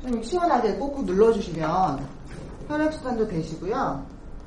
시원하게 꾹꾹 눌러주시면 혈액순환도 되시고요.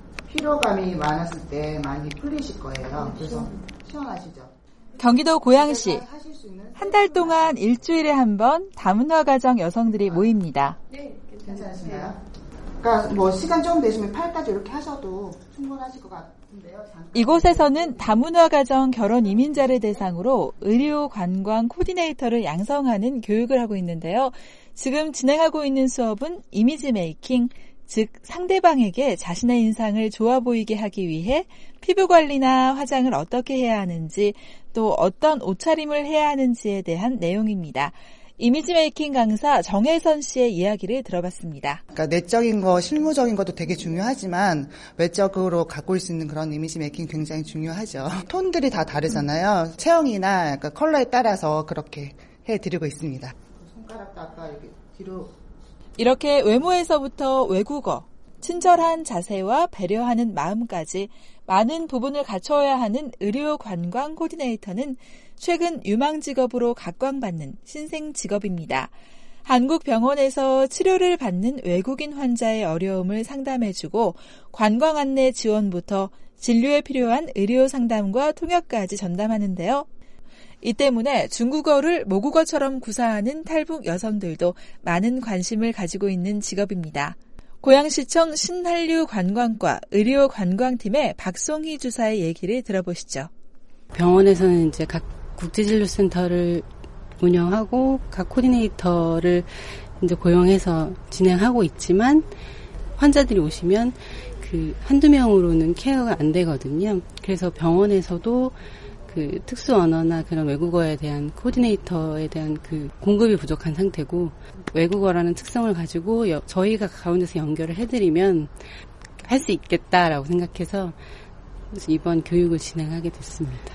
피로감이 많았을 때 많이 풀리실 거예요. 그래서 시원하시죠? 경기도 고양시 한 달 동안 일주일에 한 번 다문화 가정 여성들이 모입니다. 네, 괜찮으신가요? 그러니까 뭐 시간 조금 되시면 팔까지 이렇게 하셔도 충분하실 것 같은데요. 이곳에서는 다문화 가정 결혼 이민자를 대상으로 의료 관광 코디네이터를 양성하는 교육을 하고 있는데요. 지금 진행하고 있는 수업은 이미지 메이킹, 즉 상대방에게 자신의 인상을 좋아 보이게 하기 위해 피부 관리나 화장을 어떻게 해야 하는지, 또 어떤 옷차림을 해야 하는지에 대한 내용입니다. 이미지 메이킹 강사 정혜선 씨의 이야기를 들어봤습니다. 그러니까 내적인 거, 실무적인 것도 되게 중요하지만 외적으로 가꿀 수 있는 그런 이미지 메이킹 굉장히 중요하죠. 톤들이 다 다르잖아요. 체형이나 약간 컬러에 따라서 그렇게 해드리고 있습니다. 손가락도 아까 이렇게 뒤로. 이렇게 외모에서부터 외국어, 친절한 자세와 배려하는 마음까지 많은 부분을 갖춰야 하는 의료 관광 코디네이터는 최근 유망 직업으로 각광받는 신생 직업입니다. 한국 병원에서 치료를 받는 외국인 환자의 어려움을 상담해주고 관광 안내 지원부터 진료에 필요한 의료 상담과 통역까지 전담하는데요. 이 때문에 중국어를 모국어처럼 구사하는 탈북 여성들도 많은 관심을 가지고 있는 직업입니다. 고양시청 신한류 관광과 의료관광팀의 박송희 주사의 얘기를 들어보시죠. 병원에서는 이제 각 국제진료센터를 운영하고 각 코디네이터를 이제 고용해서 진행하고 있지만 환자들이 오시면 그 한두 명으로는 케어가 안 되거든요. 그래서 병원에서도 그 특수 언어나 그런 외국어에 대한 코디네이터에 대한 그 공급이 부족한 상태고, 외국어라는 특성을 가지고 저희가 가운데서 연결을 해드리면 할 수 있겠다라고 생각해서 이번 교육을 진행하게 됐습니다.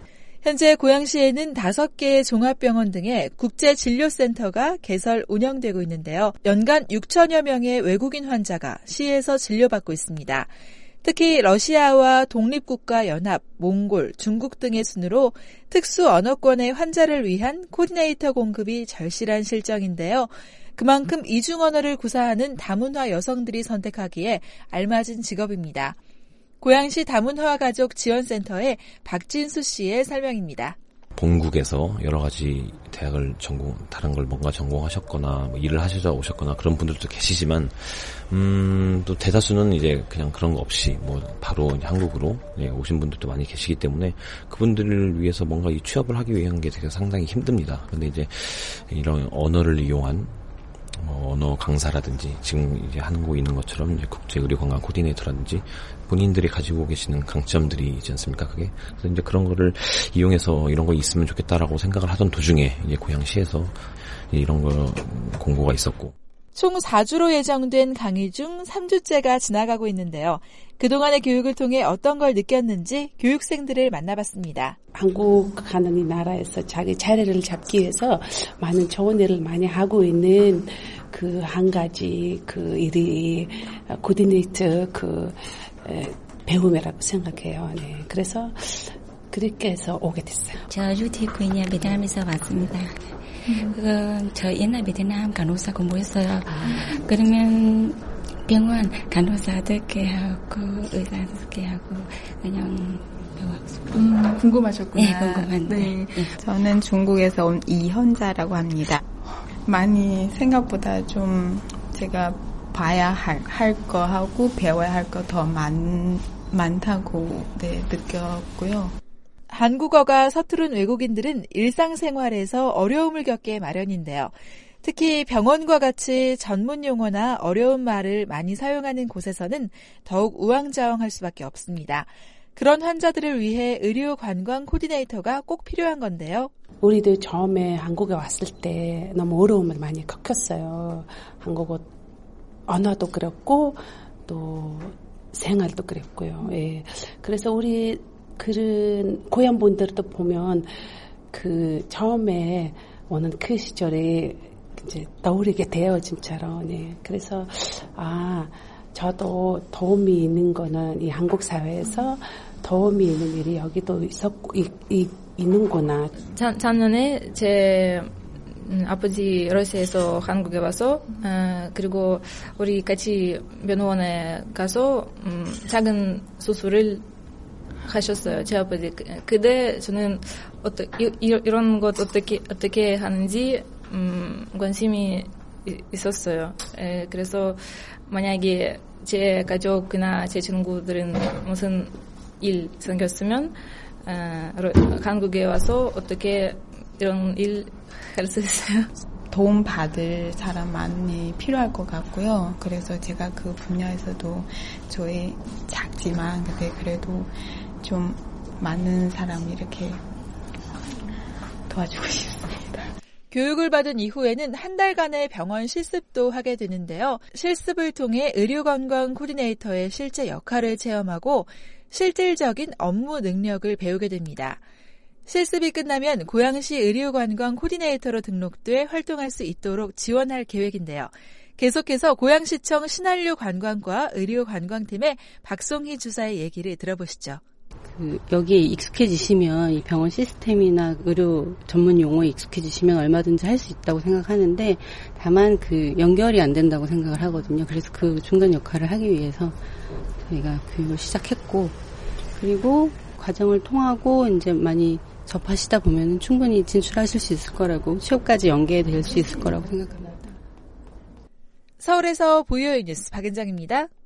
현재 고양시에는 5개의 종합병원 등의 국제진료센터가 개설 운영되고 있는데요. 연간 6천여 명의 외국인 환자가 시에서 진료받고 있습니다. 특히 러시아와 독립국가 연합, 몽골, 중국 등의 순으로 특수 언어권의 환자를 위한 코디네이터 공급이 절실한 실정인데요. 그만큼 이중 언어를 구사하는 다문화 여성들이 선택하기에 알맞은 직업입니다. 고양시 다문화 가족 지원센터의 박진수 씨의 설명입니다. 본국에서 여러 가지 대학을 다른 걸 뭔가 전공하셨거나 뭐 일을 하셔서 오셨거나 그런 분들도 계시지만, 또 대다수는 이제 그냥 그런 거 없이 뭐 바로 한국으로 오신 분들도 많이 계시기 때문에 그분들을 위해서 뭔가 이 취업을 하기 위한 게 되게 상당히 힘듭니다. 근데 이제 이런 언어를 이용한 언어 강사라든지 지금 이제 하고 있는 것처럼 이제 국제 의료 관광 코디네이터라든지 본인들이 가지고 계시는 강점들이 있지 않습니까? 그게 그래서 이제 그런 거를 이용해서 이런 거 있으면 좋겠다라고 생각을 하던 도중에 이제 고양시에서 이런 거 공고가 있었고, 총 4주로 예정된 강의 중 3주째가 지나가고 있는데요. 그동안의 교육을 통해 어떤 걸 느꼈는지 교육생들을 만나봤습니다. 한국 하는 이 나라에서 자기 자리를 잡기 위해서 많은 좋은 일을 많이 하고 있는 그 한 가지 그 일이 코디네이터 배움이라고 생각해요. 네. 그래서 그렇게 해서 오게 됐어요. 저 유티프이냐 베트남에서 왔습니다. 저 옛날 베트남 간호사 공부했어요. 그러면 병원 간호사들께 하고 의사들께 하고 그냥 배워봤습니다. 궁금하셨구나. 네, 궁금한데. 네. 저는 중국에서 온 이현자라고 합니다. 많이 생각보다 좀 제가 봐야 할 거 하고 배워야 할 거 더 많다고 느꼈고요. 한국어가 서투른 외국인들은 일상생활에서 어려움을 겪게 마련인데요. 특히 병원과 같이 전문 용어나 어려운 말을 많이 사용하는 곳에서는 더욱 우왕좌왕할 수밖에 없습니다. 그런 환자들을 위해 의료 관광 코디네이터가 꼭 필요한 건데요. 우리도 처음에 한국에 왔을 때 너무 어려움을 많이 겪었어요. 한국어 언어도 그렇고 또 생활도 그랬고요. 예. 그래서 우리 그런 고향 분들도 보면 그 처음에 오는 그 시절에 이제 떠오르게 돼요, 진짜로. 네. 그래서 저도 도움이 있는 거는 이 한국 사회에서 도움이 있는 일이 여기도 있는구나. 작년에 제 아버지 러시아에서 한국에 와서 그리고 우리 같이 병원에 가서 작은 수술을 하셨어요. 제 아버지. 그때 저는 이런 것 어떻게 하는지 관심이 있었어요. 그래서 만약에 제 가족이나 제 친구들은 무슨 일 생겼으면 한국에 와서 어떻게 이런 일 할 수 있어요. 도움 받을 사람 많이 필요할 것 같고요. 그래서 제가 그 분야에서도 저희 작지만 근데 그래도 좀 많은 사람 이렇게 도와주고 싶습니다. 교육을 받은 이후에는 한 달간의 병원 실습도 하게 되는데요. 실습을 통해 의료관광 코디네이터의 실제 역할을 체험하고 실질적인 업무 능력을 배우게 됩니다. 실습이 끝나면 고양시 의료관광 코디네이터로 등록돼 활동할 수 있도록 지원할 계획인데요. 계속해서 고양시청 신한류 관광과 의료관광팀의 박송희 주사의 얘기를 들어보시죠. 여기에 익숙해지시면 이 병원 시스템이나 의료 전문 용어에 익숙해지시면 얼마든지 할 수 있다고 생각하는데 다만 그 연결이 안 된다고 생각을 하거든요. 그래서 그 중간 역할을 하기 위해서 저희가 교육을 시작했고 그리고 과정을 통하고 이제 많이 접하시다 보면 충분히 진출하실 수 있을 거라고 취업까지 연계될 수 있을 거라고 생각합니다. 서울에서 보이오이 뉴스 박은정입니다.